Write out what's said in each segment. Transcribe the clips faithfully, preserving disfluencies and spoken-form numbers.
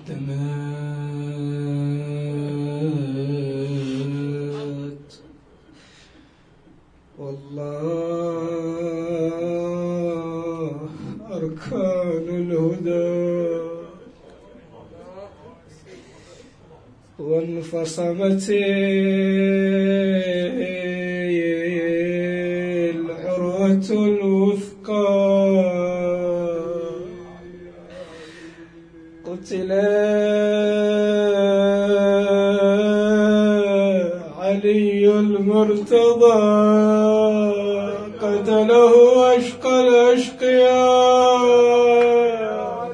قدمت والله أركان الهدى وانفصمت العروة الوثقى قتل علي المرتضى قتله أشقى الأشقياء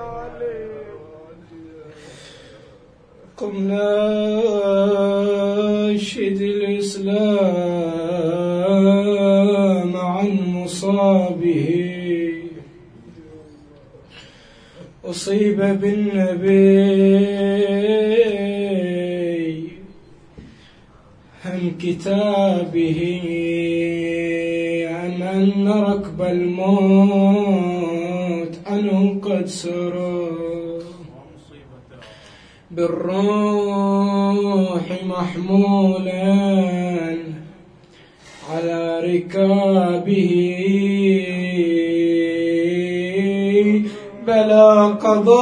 قمنا ننشد الإسلام عن مصابه أصيب بالنبي هم كتابه عن أن ركب الموت عنه قد سرى بالروح محمولا على ركابه بلا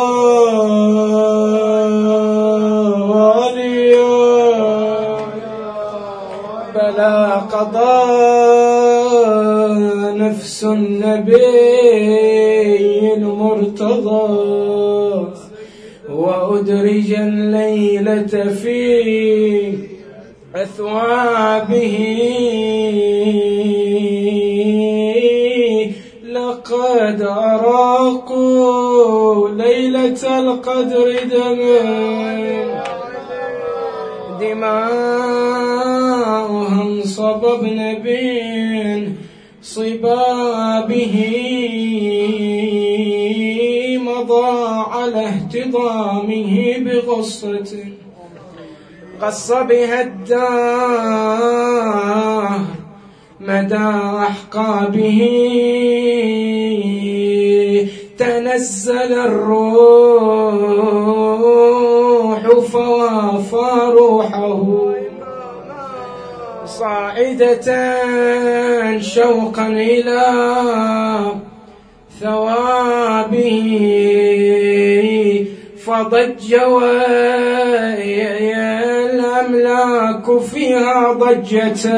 قضاء بلا قضاء نفس النبي المرتضى وأدرج الليلة في أثوابه لقد أراقوا ليلة القدر دما دماؤهم صببن بين صبابه مضى على اهتضامه بغصة قص بها الدار مدى أحقابه تنزل الروح فوافى روحه صاعدة شوقا إلى ثوابه فضج الأملاك فيها ضجة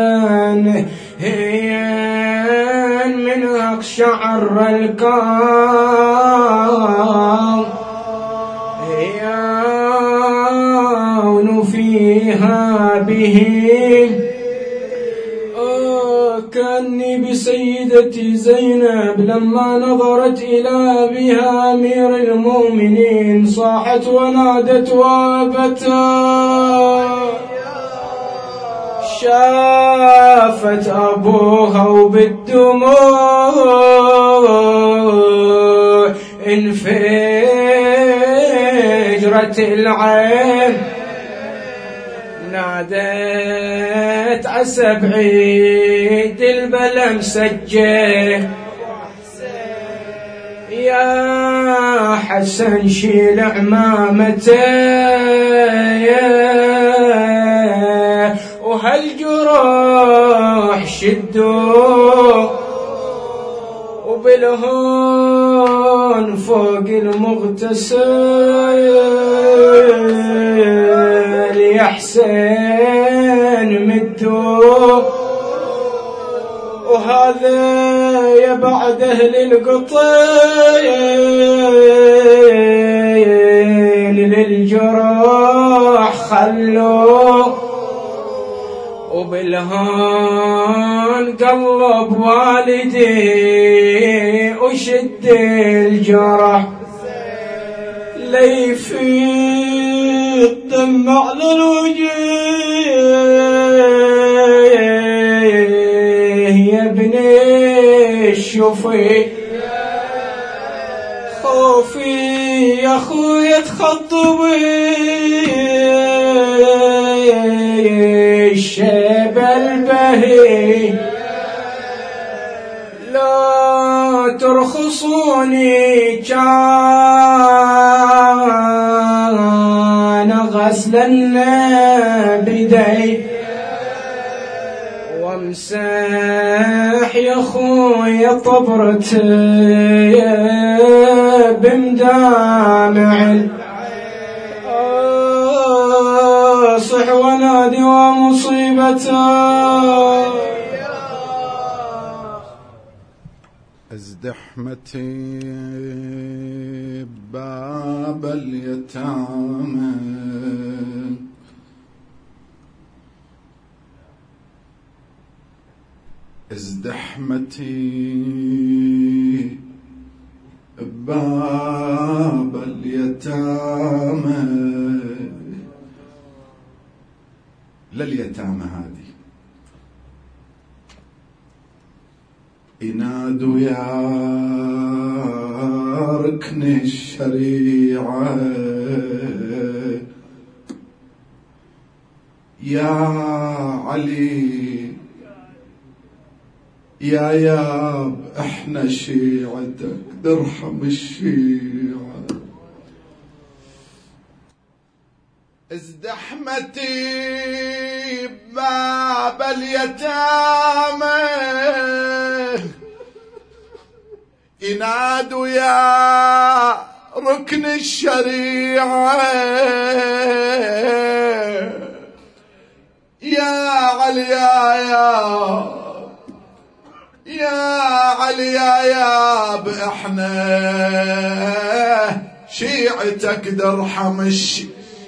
من أقشعر الكون يعون فيها به كأني بسيدتي زينب لما نظرت إلى أبيها أمير المؤمنين صاحت ونادت وابتا شافت أبوها وبالدموع انفجرت العين نادت عسى بعيد البلا مسجل يا حسن شيل عمامته وهالجروح شدوه وبالهون فوق المغتسل يا حسين مدوه وهذا يا بعد أهل القطين للجروح خلوه وبالهون قلب والدي وشد الجرح ليفيض دم على الوجه يا ابني الشفي خوفي يا خويا تخطبي الشيب البهي لا ترخصوني كان غسلنا بيدي وامسح يا خويا طبرتي بمدامع صح ونادي ومصيبته ازدحمتي باب اليتامى ازدحمتي باب اليتامى لليتامى هذه ينادوا يا ركن الشريعة يا علي يا ياب احنا شيعتك ترحم الشيعة. ازدحمتي باب اليتامى ينادوا يا ركن الشريعة يا علي يا يا يا علي يا ياب احنا شيعتك درحم الشيعة.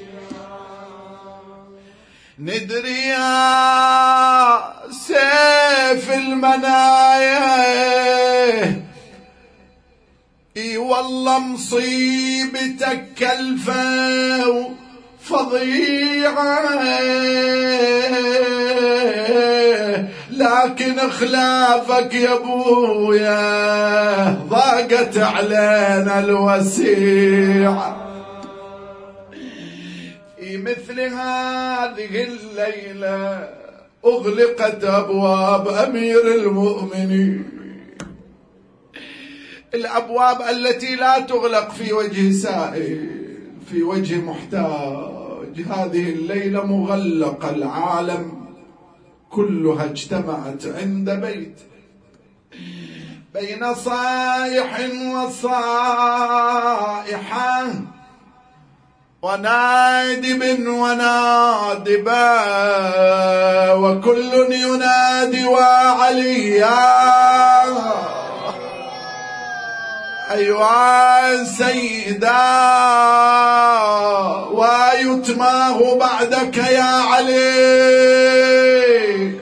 ندري يا سيف المنايا اي والله مصيبتك كلفة وفضيعة لكن خلافك يا ابويا ضاقت علينا الوسيعة. في مثل هذه الليلة أغلقت أبواب أمير المؤمنين، الأبواب التي لا تغلق في وجه سائل في وجه محتاج. هذه الليلة مغلقة، العالم كلها اجتمعت عند بيت بين صائح وصائحة ونادب ونادبا وكل ينادي وعليا أيها سيدا ويتماه بعدك يا علي.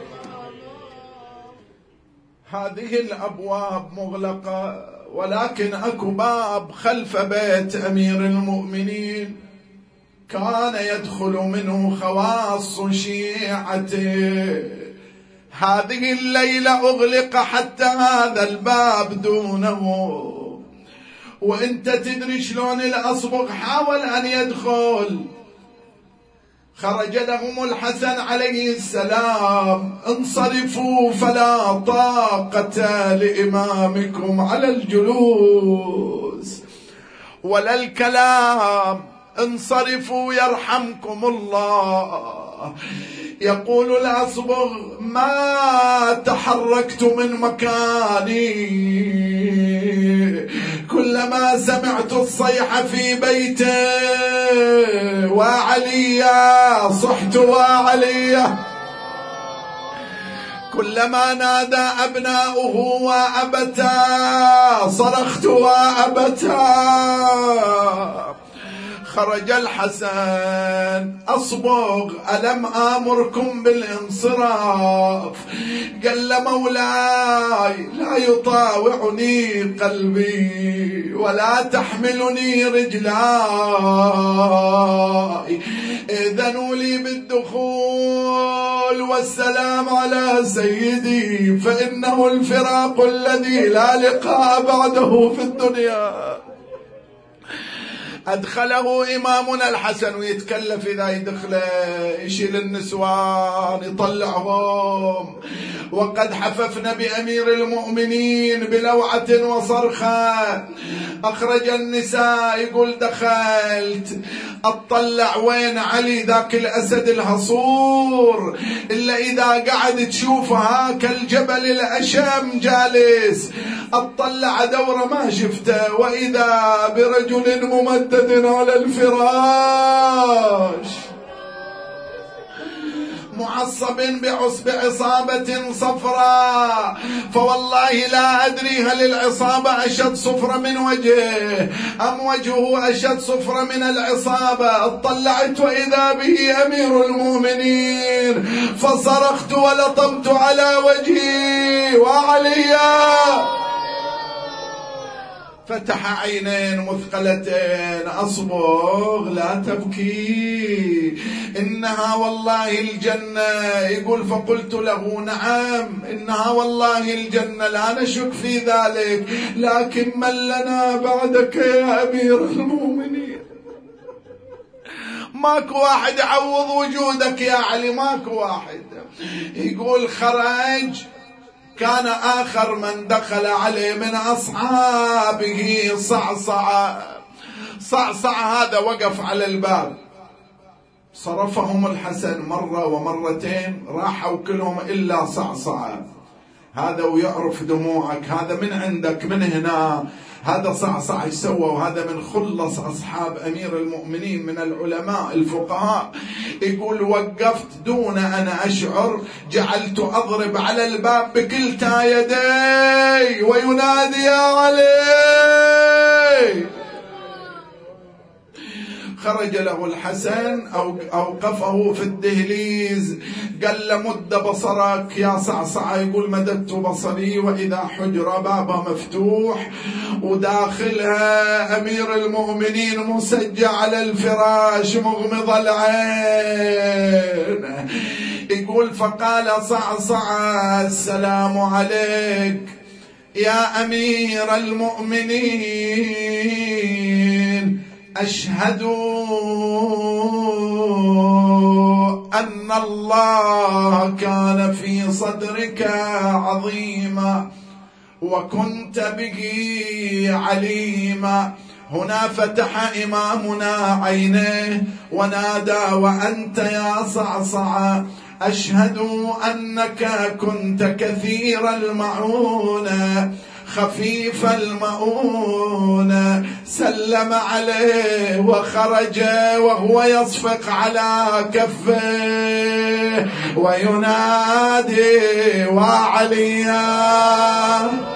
هذه الأبواب مغلقة، ولكن أكو باب خلف بيت أمير المؤمنين كان يدخل منه خواص شيعته. هذه الليلة أغلق حتى هذا الباب دونه، وانت تدري شلون الأصبغ حاول أن يدخل. خرج لهم الحسن عليه السلام: انصرفوا فلا طاقة لإمامكم على الجلوس ولا الكلام، انصرفوا يرحمكم الله. يقول الأصبغ: ما تحركت من مكاني، كلما سمعت الصيحة في بيته وعليا صحت وعليا، كلما نادى أبناؤه وأبتا صرخت وأبتا. خرج الحسن: أصبغ ألم آمركم بالانصراف؟ قال: مولاي لا يطاوعني قلبي ولا تحملني رجلاي، إذنوا لي بالدخول والسلام على سيدي، فإنه الفراق الذي لا لقاء بعده في الدنيا. أدخله إمامنا الحسن، ويتكلف إذا يدخله يشيل النسوان يطلعهم. وقد حففنا بأمير المؤمنين بلوعة وصرخة، أخرج النساء، يقول دخلت أطلع وين علي ذاك الأسد الهصور، إلا إذا قعد تشوفها كالجبل الأشم جالس، أطلع دورة ما شفته، وإذا برجل ممدد على الفراش معصب بعصب عصابة صفراء، فوالله لا أدري هل العصابة أشد صفرة من وجهه أم وجهه أشد صفرة من العصابة. اطلعت وإذا به أمير المؤمنين، فصرخت ولطمت على وجهي وعليا، فتح عينين مثقلتين، أصبغ لا تبكي إنها والله الجنة. يقول فقلت له نعم إنها والله الجنة لا نشك في ذلك، لكن من لنا بعدك يا أمير المؤمنين؟ ماكو واحد يعوض وجودك يا علي، ماكو واحد. يقول خرج، كان آخر من دخل عليه من أصحابه صعصع. صعصع هذا وقف على الباب، صرفهم الحسن مرة ومرتين، راحوا كلهم إلا صعصع. هذا ويعرف دموعك، هذا من عندك من هنا، هذا صعصع يسوى، وهذا من خلص أصحاب أمير المؤمنين من العلماء الفقهاء. يقول وقفت دون أن أشعر، جعلت أضرب على الباب بكلتا يدي وينادي يا علي. خرج له الحسن أو أوقفه في الدهليز، قال له مد بصرك يا صعصع. يقول مددت بصري وإذا حجرة بابها مفتوح، وداخلها أمير المؤمنين مسجع على الفراش مغمض العين. يقول فقال صعصع السلام عليك يا أمير المؤمنين، أشهد أن الله كان في صدرك عظيما وكنت به عليما. هنا فتح إمامنا عينيه ونادى وأنت يا صعصع أشهد أنك كنت كثير المعونة خفيف المؤونة. سلم عليه وخرج وهو يصفق على كفه وينادي وعليا.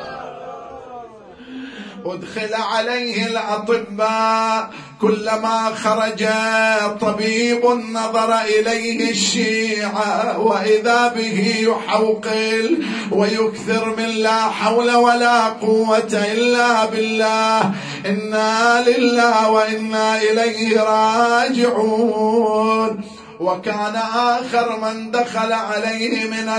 أدخل عليه الأطباء، كلما خرج طبيب نظر إليه الشيعة وإذا به يحوقل ويكثر من لا حول ولا قوة إلا بالله، إنا لله وإنا إليه راجعون. وكان آخر من دخل عليه من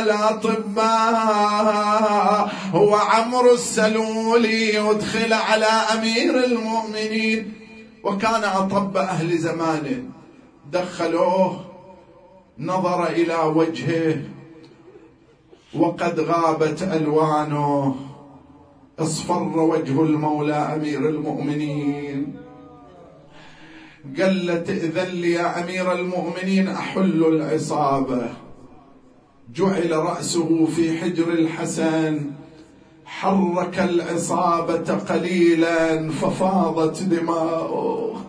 الأطباء هو عمرو السلولي، يدخل على أمير المؤمنين، وكان أطب أهل زمانه. دخلوه، نظر إلى وجهه وقد غابت ألوانه، اصفر وجه المولى أمير المؤمنين. قال له تأذن لي يا أمير المؤمنين أحل العصابة. جعل رأسه في حجر الحسن، حرك العصابة قليلا ففاضت دماؤه.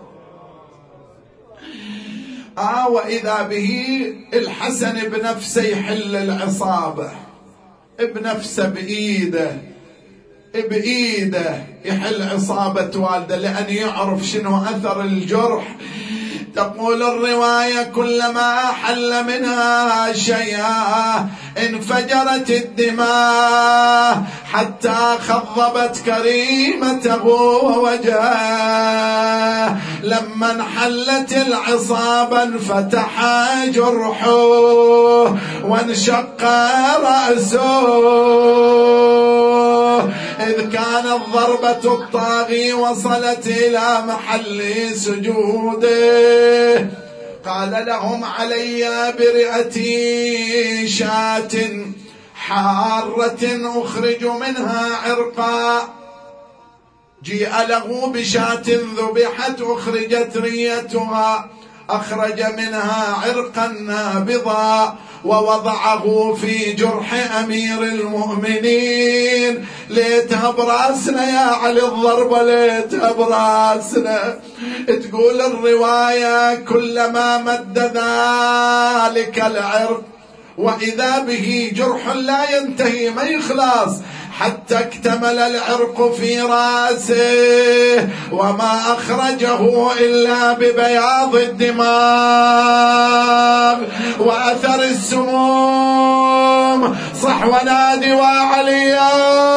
آه وإذا به الحسن بنفسه يحل العصابة، بنفسه بإيده بإيده يحل عصابة والده، لأن يعرف شنو أثر الجرح. تقول الرواية كلما حل منها شيئا انفجرت الدماء حتى خضبت كريمته ووجهه. لما انحلت العصابة انفتح جرحه وانشق رأسه. إذ كانت ضربة الطاغي وصلت إلى محل سجوده قال لهم علي برئتي شاة حارة أخرج منها عرقا. جيء له بشاة ذبحت أخرجت ريتها، أخرج منها عرقا نابضا ووضعه في جرح أمير المؤمنين. ليتها براسنا يا علي الضربة، ليتها براسنا. تقول الرواية كلما مد ذلك العرق وإذا به جرح لا ينتهي ما يخلص حتى اكتمل العرق في راسه، وما أخرجه إلا ببياض الدماغ وأثر السموم. صح ونادي وعليا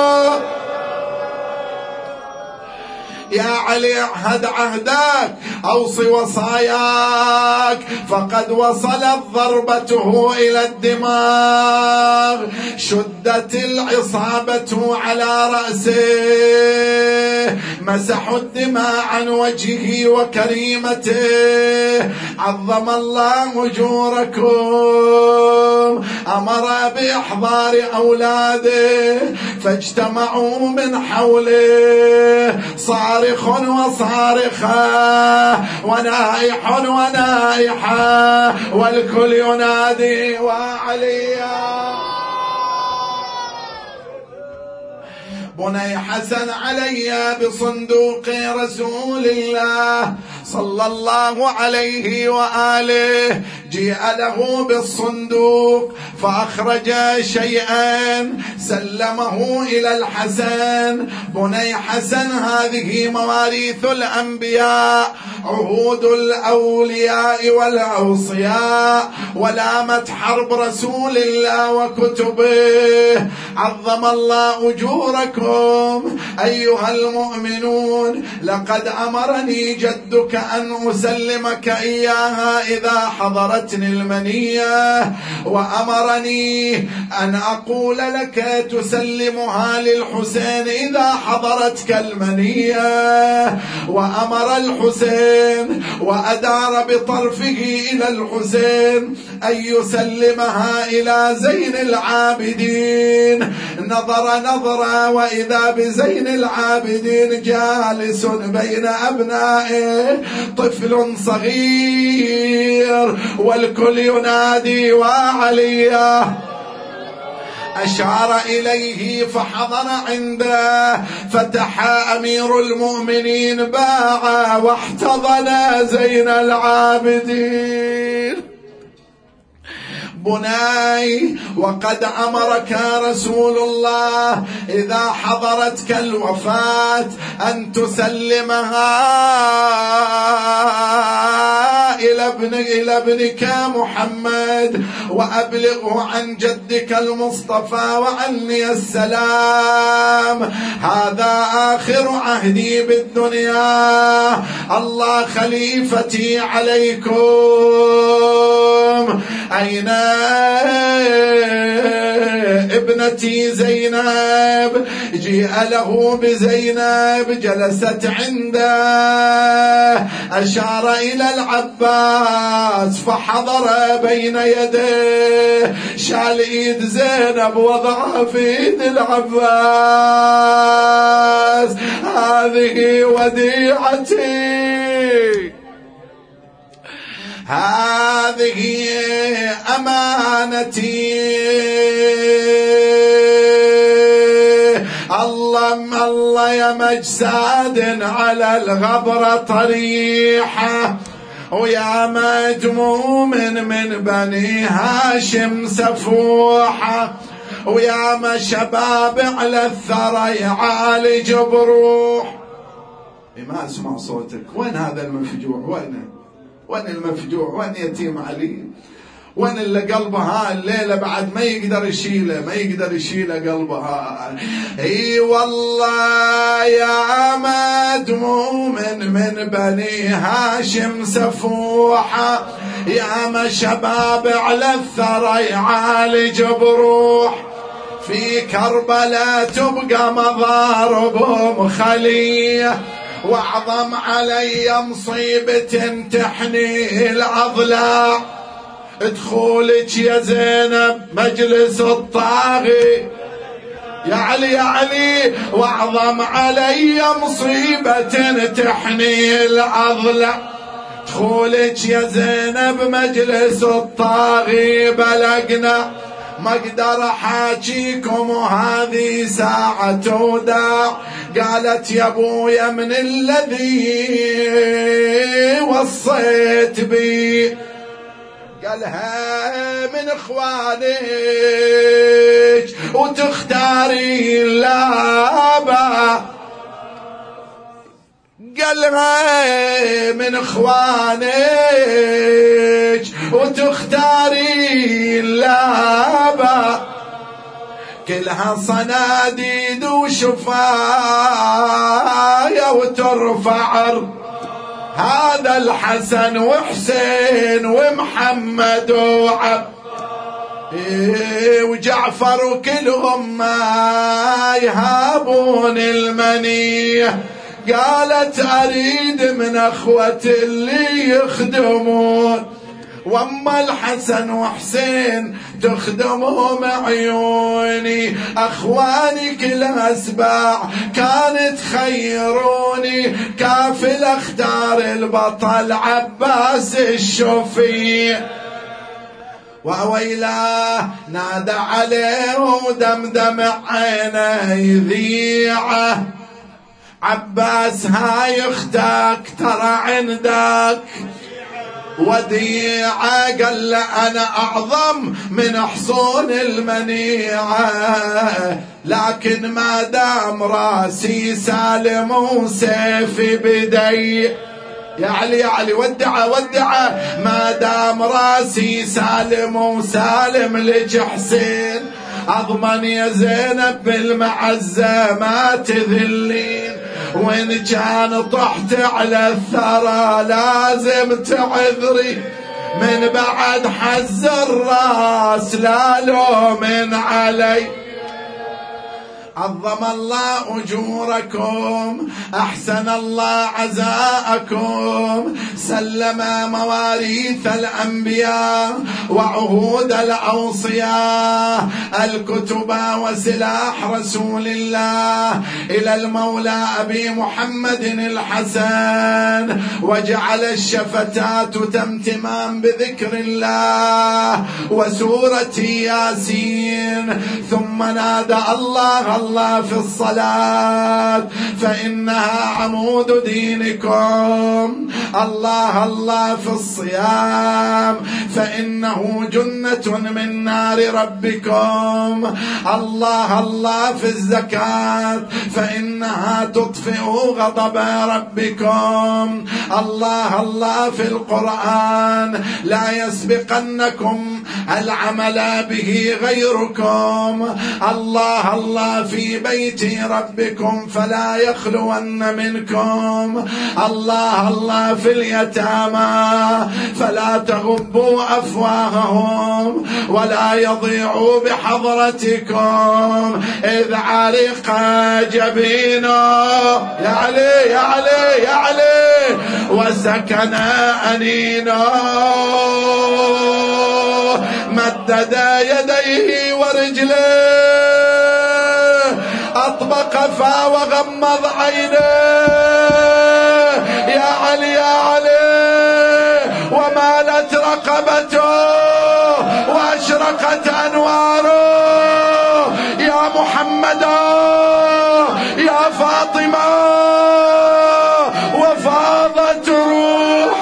يا علي عهد عهدك، أوصي وصاياك، فقد وصلت ضربته إلى الدماغ. شدت العصابة على رأسه، مسحوا الدماء عن وجهه وكريمته. عظم الله أجوركم. أمر بإحضار أولاده فاجتمعوا من حوله، صارخ وصارخة ونائح ونائحة والكل ينادي وعليا. بني حسن علي بصندوق رسول الله صلى الله عليه وآله. جيء له بالصندوق فأخرج شيئا سلمه إلى الحسن. بني حسن هذه مواريث الأنبياء، عهود الأولياء والأوصياء، ولامت حرب رسول الله وكتبه. عظم الله أجوركم أيها المؤمنون. لقد أمرني جدك أن أسلمك إياها إذا حضرتني المنية، وأمرني أن أقول لك تسلمها للحسين إذا حضرتك المنية. وأمر الحسين وأدار بطرفه إلى الحسين أن يسلمها إلى زين العابدين. نظر نظرة وإذا بزين العابدين جالس بين أبنائه طفل صغير والكل ينادي وعليا. أشار إليه فحضر عنده، فتح أمير المؤمنين باع واحتضن زين العابدين. بني وقد أمرك رسول الله إذا حضرتك الوفاة أن تسلمها إلى ابن إلى ابنك محمد، وأبلغه عن جدك المصطفى وعني السلام. هذا آخر عهدي بالدنيا، الله خليفتي عليكم. أين ابنتي زينب؟ جيء له بزينب جلست عنده، أشار إلى العباس فحضر بين يديه، شال إيد زينب وضعها في إيد العباس. هذه وديعتي، هذه أمانتي. الله الله يا مجساد على الغبرة طريحة، ويا مجموم من بني هاشم سفوحة، ويا ما شباب على الثرى يعالج بروح. ما أسمع صوتك، وين هذا المفجوع؟ وين وين المفجوع؟ وين يتيم علي؟ وين اللي قلبها الليلة بعد ما يقدر يشيله، ما يقدر يشيله قلبها؟ اي والله يا مدموم من بني هاشم سفوحة، يا ما شباب على الثرى يعالج بروح. في كربلاء تبقى مضاربهم خلية، واعظم علي مصيبة تحني الأضلاع دخولك يا زينب مجلس الطاغي. يا علي يا علي، واعظم علي مصيبة تحني الأضلاع دخولك يا زينب مجلس الطاغي. بلغنا ما اقدر احاكيكم وهذه ساعة وداع. قالت يا ابويا من الذي وصيت بي؟ قالها من اخوانك وتختاري لابا. قالها من اخوانك وتختاري لابا. كلها صناديد وشفايا وترفع هذا الحسن وحسين ومحمد وعب وجعفر وكلهم ما يهابون المنية. قالت أريد من أخوة اللي يخدمون، واما الحسن وحسين تخدمهم عيوني. اخواني كل اسباع كانت خيروني، كافل اختار البطل عباس الشفيع. وويلاه نادى عليه ودمدم عينه يذيعه. عباس هاي اختك ترى عندك وديعة. قال له أنا أعظم من حصون المنيعة، لكن ما دام راسي سالم وسيفي بدي. يا علي يا علي ودع ودع، ما دام راسي سالم وسالم لك حسين، أضمن يا زينب بالمعزة ما تذلين. وإن كان طحت على الثرى لازم تعذري، من بعد حز الراس لا لوم علي. عظم الله أجوركم، أحسن الله عزاءكم، سلم مواريث الأنبياء وعهود الأوصياء، الكتب وسلاح رسول الله إلى المولى أبي محمد الحسن، وجعل الشفتات تمتمان بذكر الله وسورة ياسين. ثم نادى الله الله في الصلاة فإنها عمود دينكم، الله الله في الصيام فإنه جنة من نار ربكم، الله الله في الزكاة فإنها تطفئ غضب ربكم، الله الله في القرآن لا يسبقنكم العمل به غيركم، الله الله في بيت ربكم فلا يخلون منكم، الله الله في اليتامى فلا تغبوا أفواههم ولا يضيعوا بحضرتكم إذ عرق جبينه. يا علي يا علي يا علي وسكن أنينه، مدد يديه ورجليه، أطبق فا وغمض عينيه. يا علي يا علي ومالت رقبته وأشرقت أنواره. يا محمد يا فاطمة وفاضت روح.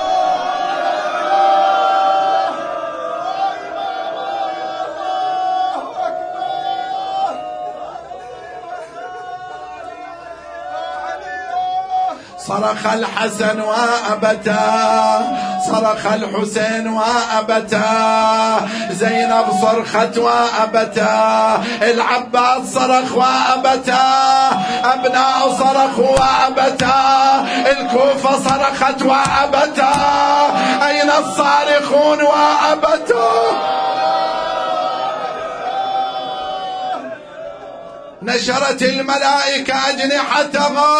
صرخ الحسن وأبتا، صرخ الحسين وأبتا، زينب صرخت وأبتا، العباس صرخ وأبتا، أبناء صرخوا وأبتا، الكوفة صرخت وأبتا، أين الصارخون وأبتا؟ نشرت الملائكة أجنحتها،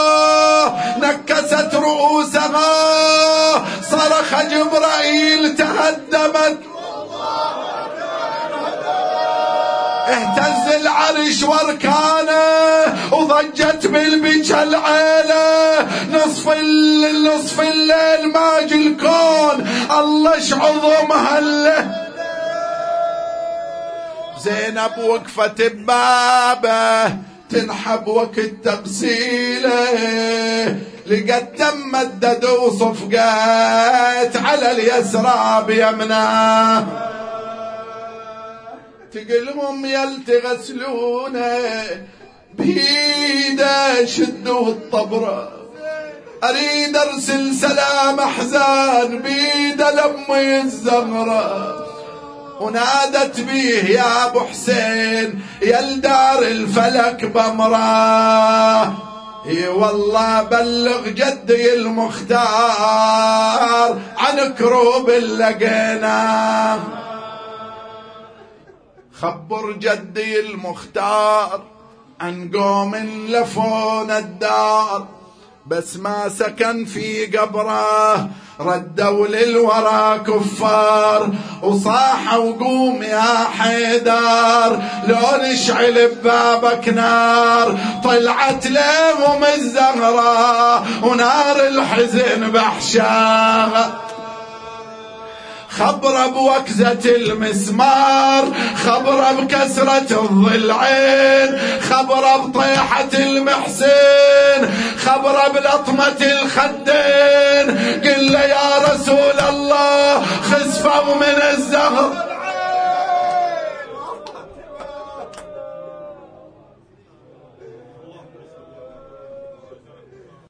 نكست رؤوسها، صرخ جبرائيل تهدمت، اهتز العرش واركانه، وضجت بالبكى العيله، نصف الليل نصف الليل ماج الكون، الله شعظم هله. زينب وقفت ببابه تنحب وقت تغسيله، لقد تمدد وصفقت على اليسرى بيمناه، تقلهم يلتغسلونه بيده شدوا الطبره، اريد ارسل سلام احزان بيده لمي الزهره، ونادت بيه يا ابو حسين يا الدار الفلك بمراه، اي والله بلغ جدي المختار عن كروب اللقينا، خبر جدي المختار عن قوم لفون الدار، بس ما سكن في قبره ردوا للورى كفار، وصاحوا قوم يا حيدر لو نشعل ببابك نار، طلعت لهم الزهرة ونار الحزن بحشاها، خبر بوكزة المسمار، خبر بكسرة الضلعين، خبر بطيحة المحسن، خبر بلطمة الخدين، قل له يا رسول الله خسفوا من الزهر،